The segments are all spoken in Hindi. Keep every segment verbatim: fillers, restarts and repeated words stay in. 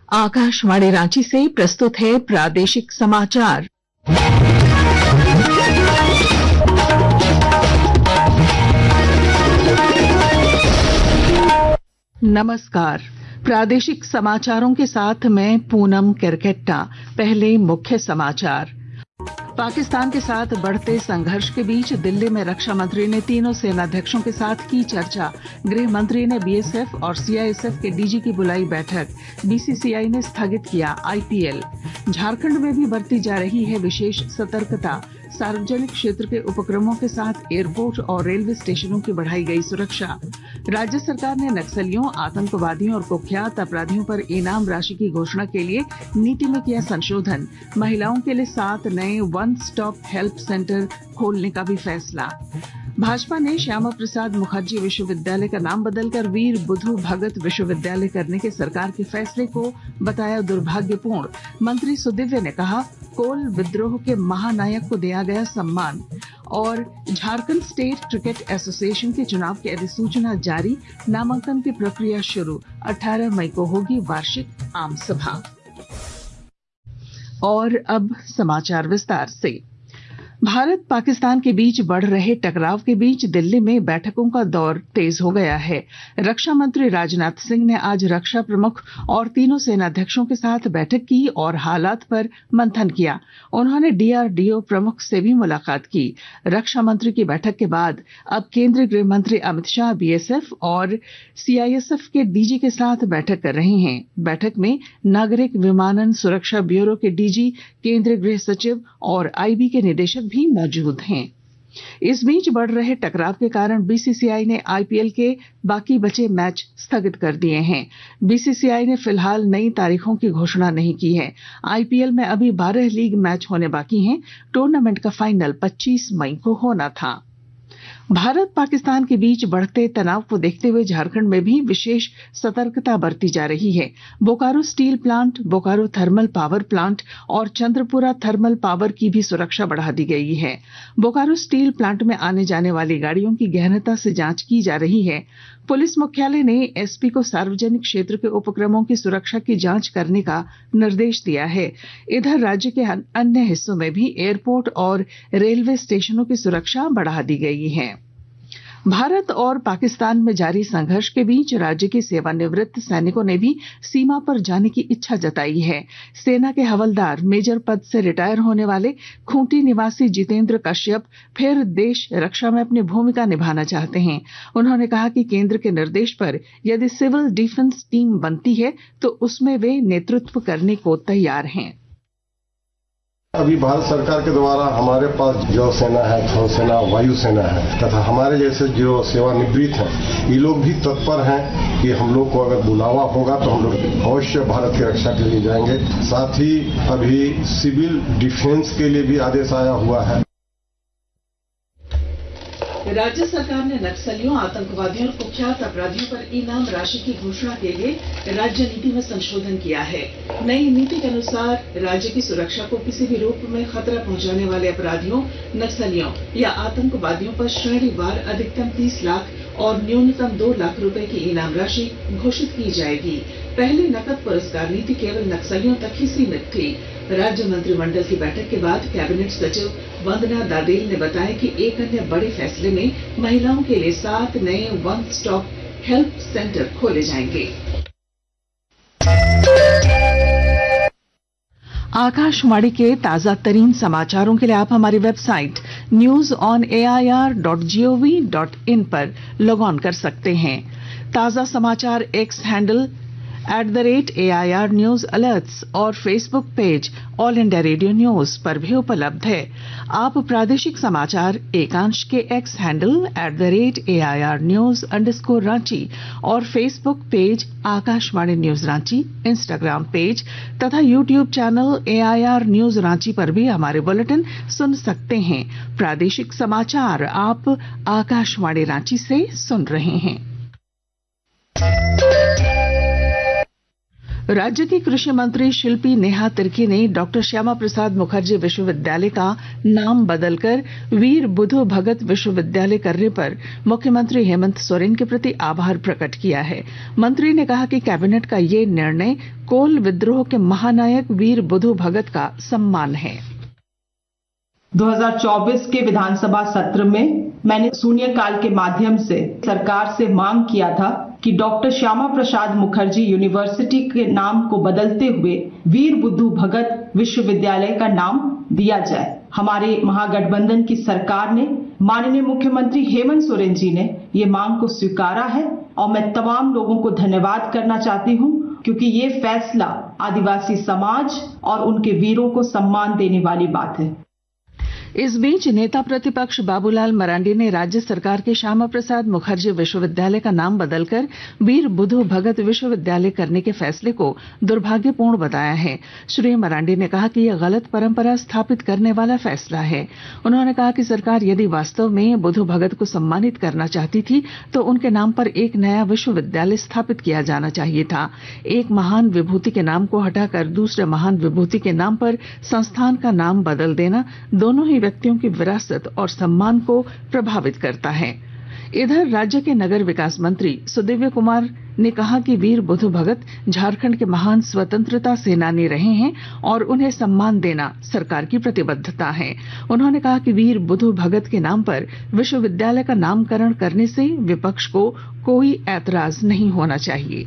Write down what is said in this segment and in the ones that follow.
आकाशवाणी रांची से प्रस्तुत है प्रादेशिक समाचार। नमस्कार, प्रादेशिक समाचारों के साथ मैं पूनम केरकेट्टा। पहले मुख्य समाचार। पाकिस्तान के साथ बढ़ते संघर्ष के बीच दिल्ली में रक्षा मंत्री ने तीनों सेनाध्यक्षों के साथ की चर्चा। गृह मंत्री ने बीएसएफ और सीआईएसएफ के डीजी की बुलाई बैठक। बीसीसीआई ने स्थगित किया आईपीएल। झारखंड में भी बरती जा रही है विशेष सतर्कता। सार्वजनिक क्षेत्र के उपक्रमों के साथ एयरपोर्ट और रेलवे स्टेशनों की बढ़ाई गई सुरक्षा। राज्य सरकार ने नक्सलियों, आतंकवादियों और कुख्यात अपराधियों पर इनाम राशि की घोषणा के लिए नीति में किया संशोधन। महिलाओं के लिए सात नए वन स्टॉप हेल्प सेंटर खोलने का भी फैसला। भाजपा ने श्यामा प्रसाद मुखर्जी विश्वविद्यालय का नाम बदलकर वीर बुधु भगत विश्वविद्यालय करने के सरकार के फैसले को बताया दुर्भाग्यपूर्ण। मंत्री सुदिव्य ने कहा, कोल विद्रोह के महानायक को दिया गया सम्मान। और झारखंड स्टेट क्रिकेट एसोसिएशन के चुनाव की अधिसूचना जारी। नामांकन की प्रक्रिया शुरू। अठारह मई को होगी वार्षिक आम सभा। और अब समाचार विस्तार से। भारत पाकिस्तान के बीच बढ़ रहे टकराव के बीच दिल्ली में बैठकों का दौर तेज हो गया है। रक्षा मंत्री राजनाथ सिंह ने आज रक्षा प्रमुख और तीनों सेनाध्यक्षों के साथ बैठक की और हालात पर मंथन किया। उन्होंने डीआरडीओ प्रमुख से भी मुलाकात की। रक्षा मंत्री की बैठक के बाद अब केंद्रीय गृह मंत्री अमित शाह बीएसएफ और सीआईएसएफ के डीजी के साथ बैठक कर रहे हैं। बैठक में नागरिक विमानन सुरक्षा ब्यूरो के डीजी, केंद्रीय गृह सचिव और आईबी के निदेशक भी मौजूद हैं। इस बीच बढ़ रहे टकराव के कारण बीसीसीआई ने आईपीएल के बाकी बचे मैच स्थगित कर दिए हैं। बीसीसीआई ने फिलहाल नई तारीखों की घोषणा नहीं की है। आईपीएल में अभी बारह लीग मैच होने बाकी हैं। टूर्नामेंट का फाइनल पच्चीस मई को होना था। भारत पाकिस्तान के बीच बढ़ते तनाव को देखते हुए झारखंड में भी विशेष सतर्कता बरती जा रही है। Bokaro steel plant, Bokaro thermal power plant और चंद्रपुरा थर्मल पावर की भी सुरक्षा बढ़ा दी गई है। बोकारो स्टील प्लांट में आने जाने वाली गाड़ियों की गहनता से जांच की जा रही है। पुलिस मुख्यालय ने एसपी को सार्वजनिक क्षेत्र के उपक्रमों की सुरक्षा की जांच करने का निर्देश दिया है। इधर राज्य के अन्य हिस्सों में भी एयरपोर्ट और रेलवे स्टेशनों की सुरक्षा बढ़ा दी गई है। भारत और पाकिस्तान में जारी संघर्ष के बीच राज्य के सेवानिवृत्त सैनिकों ने भी सीमा पर जाने की इच्छा जताई है। सेना के हवलदार मेजर पद से रिटायर होने वाले खूंटी निवासी जितेंद्र कश्यप फिर देश रक्षा में अपनी भूमिका निभाना चाहते हैं। उन्होंने कहा कि केंद्र के निर्देश पर यदि सिविल डिफेंस टीम बनती है तो उसमें वे नेतृत्व करने को तैयार हैं। अभी भारत सरकार के द्वारा हमारे पास जल सेना है, थल सेना, वायु सेना है तथा हमारे जैसे जो सेवानिवृत्त हैं, ये लोग भी तत्पर हैं कि हम लोग को अगर बुलावा होगा तो हम लोग अवश्य भारत की रक्षा के लिए जाएंगे। साथ ही अभी सिविल डिफेंस के लिए भी आदेश आया हुआ है। राज्य सरकार ने नक्सलियों, आतंकवादियों और कुख्यात अपराधियों पर इनाम राशि की घोषणा के लिए राज्य नीति में संशोधन किया है। नई नीति के अनुसार राज्य की सुरक्षा को किसी भी रूप में खतरा पहुंचाने वाले अपराधियों, नक्सलियों या आतंकवादियों पर श्रेणीवार अधिकतम तीस लाख और न्यूनतम दो लाख रुपए की इनाम राशि घोषित की जाएगी। पहले नकद पुरस्कार नीति केवल नक्सलियों तक ही सीमित थी। राज्य मंत्रिमंडल की बैठक के बाद कैबिनेट सचिव वंदना दादेल ने बताया कि एक अन्य बड़े फैसले में महिलाओं के लिए सात नए वन स्टॉप हेल्प सेंटर खोले जाएंगे। आकाशवाणी के ताजा तरीन समाचारों के लिए आप हमारी website news on A I R dot G O V dot in पर लॉग ऑन कर सकते हैं। ताजा समाचार X handle at the rate A I R news alerts और Facebook page All India radio news पर भी उपलब्ध है। आप प्रादेशिक समाचार एकांश के X handle at the rate A I R news underscore Ranchi और Facebook page Akashvani news Ranchi, Instagram page तथा YouTube channel A I R news Ranchi पर भी हमारे बुलेटिन सुन सकते हैं। प्रादेशिक समाचार आप आकाशवाणी रांची से सुन रहे हैं। राज्य की कृषि मंत्री शिल्पी नेहा तिर्की ने डॉक्टर श्यामा प्रसाद मुखर्जी विश्वविद्यालय का नाम बदलकर वीर बुधु भगत विश्वविद्यालय करने पर मुख्यमंत्री हेमंत सोरेन के प्रति आभार प्रकट किया है। मंत्री ने कहा कि कैबिनेट का ये निर्णय कोल विद्रोह के महानायक वीर बुधु भगत का सम्मान है। दो हज़ार चौबीस के विधानसभा सत्र में मैंने शून्यकाल के माध्यम से सरकार से मांग किया था कि डॉक्टर श्यामा प्रसाद मुखर्जी यूनिवर्सिटी के नाम को बदलते हुए वीर बुद्धू भगत विश्वविद्यालय का नाम दिया जाए। हमारे महागठबंधन की सरकार ने, माननीय मुख्यमंत्री हेमंत सोरेन जी ने ये मांग को स्वीकारा है और मैं तमाम लोगों को धन्यवाद करना चाहती हूँ, क्योंकि ये फैसला आदिवासी समाज और उनके वीरों को सम्मान देने वाली बात है। इस बीच नेता प्रतिपक्ष बाबूलाल मरांडी ने राज्य सरकार के श्यामा प्रसाद मुखर्जी विश्वविद्यालय का नाम बदलकर वीर बुधु भगत विश्वविद्यालय करने के फैसले को दुर्भाग्यपूर्ण बताया है। श्री मरांडी ने कहा कि यह गलत परंपरा स्थापित करने वाला फैसला है। उन्होंने कहा कि सरकार यदि वास्तव में बुधु भगत को सम्मानित करना चाहती थी तो उनके नाम पर एक नया विश्वविद्यालय स्थापित किया जाना चाहिए था। एक महान विभूति के नाम को हटाकर दूसरे महान विभूति के नाम पर संस्थान का नाम बदल देना दोनों ही व्यक्तियों की विरासत और सम्मान को प्रभावित करता है। इधर राज्य के नगर विकास मंत्री सुदिव्य कुमार ने कहा कि वीर बुधु भगत झारखंड के महान स्वतंत्रता सेनानी रहे हैं और उन्हें सम्मान देना सरकार की प्रतिबद्धता है। उन्होंने कहा कि वीर बुधु भगत के नाम पर विश्वविद्यालय का नामकरण करने से विपक्ष को कोई ऐतराज नहीं होना चाहिए।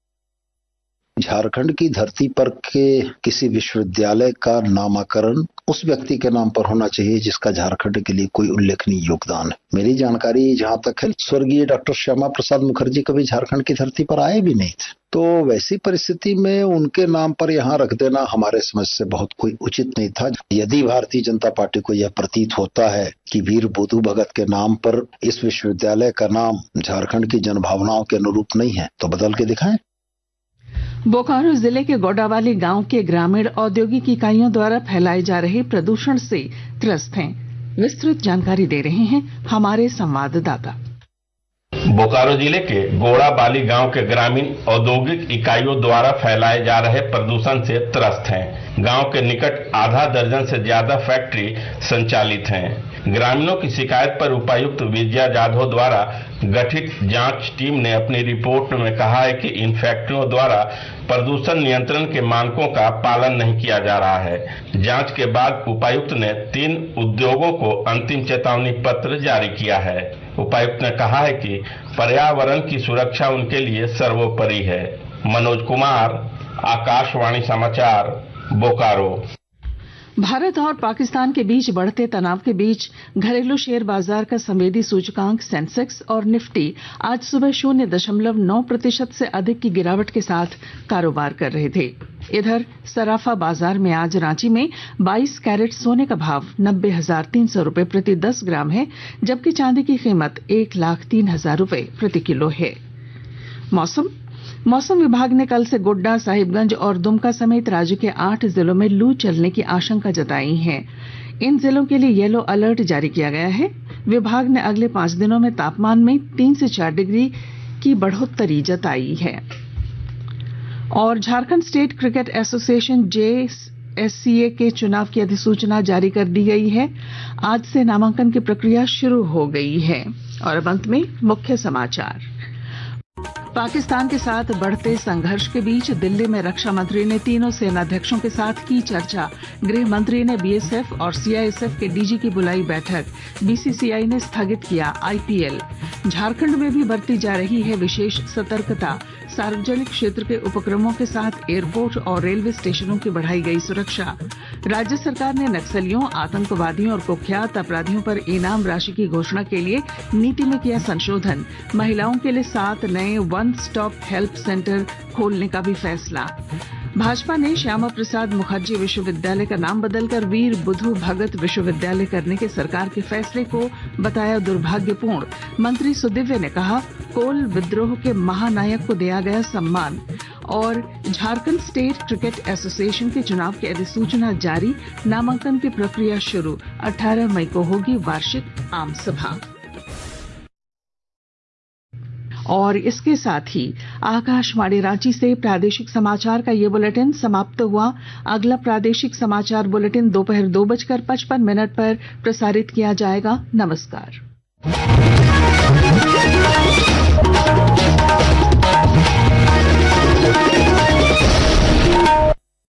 झारखंड की धरती पर के किसी विश्वविद्यालय का नामकरण उस व्यक्ति के नाम पर होना चाहिए जिसका झारखंड के लिए कोई उल्लेखनीय योगदान है। मेरी जानकारी जहां तक है, स्वर्गीय डॉक्टर श्यामा प्रसाद मुखर्जी कभी झारखंड की धरती पर आए भी नहीं थे, तो वैसी परिस्थिति में उनके नाम पर यहाँ रख देना हमारे समझ से बहुत कोई उचित नहीं था। यदि भारतीय जनता पार्टी को यह प्रतीत होता है कि वीर बुधु भगत के नाम पर इस विश्वविद्यालय का नाम झारखंड की जनभावनाओं के अनुरूप नहीं है तो बदल के दिखाएं। बोकारो जिले के गोडावाली गांव के ग्रामीण औद्योगिक इकाइयों द्वारा फैलाए जा रहे प्रदूषण से त्रस्त हैं। विस्तृत जानकारी दे रहे हैं हमारे संवाददाता। बोकारो जिले के गोडावाली गांव के ग्रामीण औद्योगिक इकाइयों द्वारा फैलाए जा रहे प्रदूषण से त्रस्त हैं। गांव के निकट आधा दर्जन से ज्यादा फैक्ट्री संचालित हैं। ग्रामीणों की शिकायत पर उपायुक्त विजया जाधव द्वारा गठित जांच टीम ने अपनी रिपोर्ट में कहा है कि इन फैक्ट्रियों द्वारा प्रदूषण नियंत्रण के मानकों का पालन नहीं किया जा रहा है। जांच के बाद उपायुक्त ने तीन उद्योगों को अंतिम चेतावनी पत्र जारी किया है। उपायुक्त ने कहा है कि पर्यावरण की सुरक्षा उनके लिए सर्वोपरि है। मनोज कुमार, आकाशवाणी समाचार, बोकारो। भारत और पाकिस्तान के बीच बढ़ते तनाव के बीच घरेलू शेयर बाजार का संवेदी सूचकांक सेंसेक्स और निफ्टी आज सुबह शून्य दशमलव नौ प्रतिशत से अधिक की गिरावट के साथ कारोबार कर रहे थे। इधर सराफा बाजार में आज रांची में बाईस कैरेट सोने का भाव नब्बे हजार तीन सौ रूपये प्रति दस ग्राम है, जबकि चांदी की कीमत एक लाख तीन हजार रूपये प्रति किलो है। मौसम मौसम विभाग ने कल से गोड्डा, साहिबगंज और दुमका समेत राज्य के आठ जिलों में लू चलने की आशंका जताई है। इन जिलों के लिए येलो अलर्ट जारी किया गया है। विभाग ने अगले पांच दिनों में तापमान में तीन से चार डिग्री की बढ़ोतरी जताई है। और Jharkhand state cricket association J S C A के चुनाव की अधिसूचना जारी कर दी गई है। आज से नामांकन की प्रक्रिया शुरू हो गई है। और अब अंत में मुख्य समाचार। पाकिस्तान के साथ बढ़ते संघर्ष के बीच दिल्ली में रक्षा मंत्री ने तीनों सेनाध्यक्षों के साथ की चर्चा। गृह मंत्री ने बी एस एफ और सी आई एस एफ के डी जी की बुलाई बैठक। बी सी सी आई ने स्थगित किया आई पी एल। झारखंड में भी बरती जा रही है विशेष सतर्कता। सार्वजनिक क्षेत्र के उपक्रमों के साथ एयरपोर्ट और रेलवे स्टेशनों की बढ़ाई गई सुरक्षा। राज्य सरकार ने नक्सलियों, आतंकवादियों और कुख्यात अपराधियों पर इनाम राशि की घोषणा के लिए नीति में किया संशोधन। महिलाओं के लिए सात नए वन स्टॉप हेल्प सेंटर खोलने का भी फैसला। भाजपा ने श्यामा प्रसाद मुखर्जी विश्वविद्यालय का नाम बदलकर वीर बुधु भगत विश्वविद्यालय करने के सरकार के फैसले को बताया दुर्भाग्यपूर्ण। मंत्री सुदिव्य ने कहा, कोल विद्रोह के महानायक को दिया गया सम्मान। और झारखंड स्टेट क्रिकेट एसोसिएशन के चुनाव की अधिसूचना जारी, नामांकन की प्रक्रिया शुरू। अठारह मई को होगी वार्षिक आम सभा। और इसके साथ ही आकाशवाणी रांची से प्रादेशिक समाचार का ये बुलेटिन समाप्त हुआ। अगला प्रादेशिक समाचार बुलेटिन दोपहर दो बजकर पचपन मिनट पर प्रसारित किया जाएगा। नमस्कार।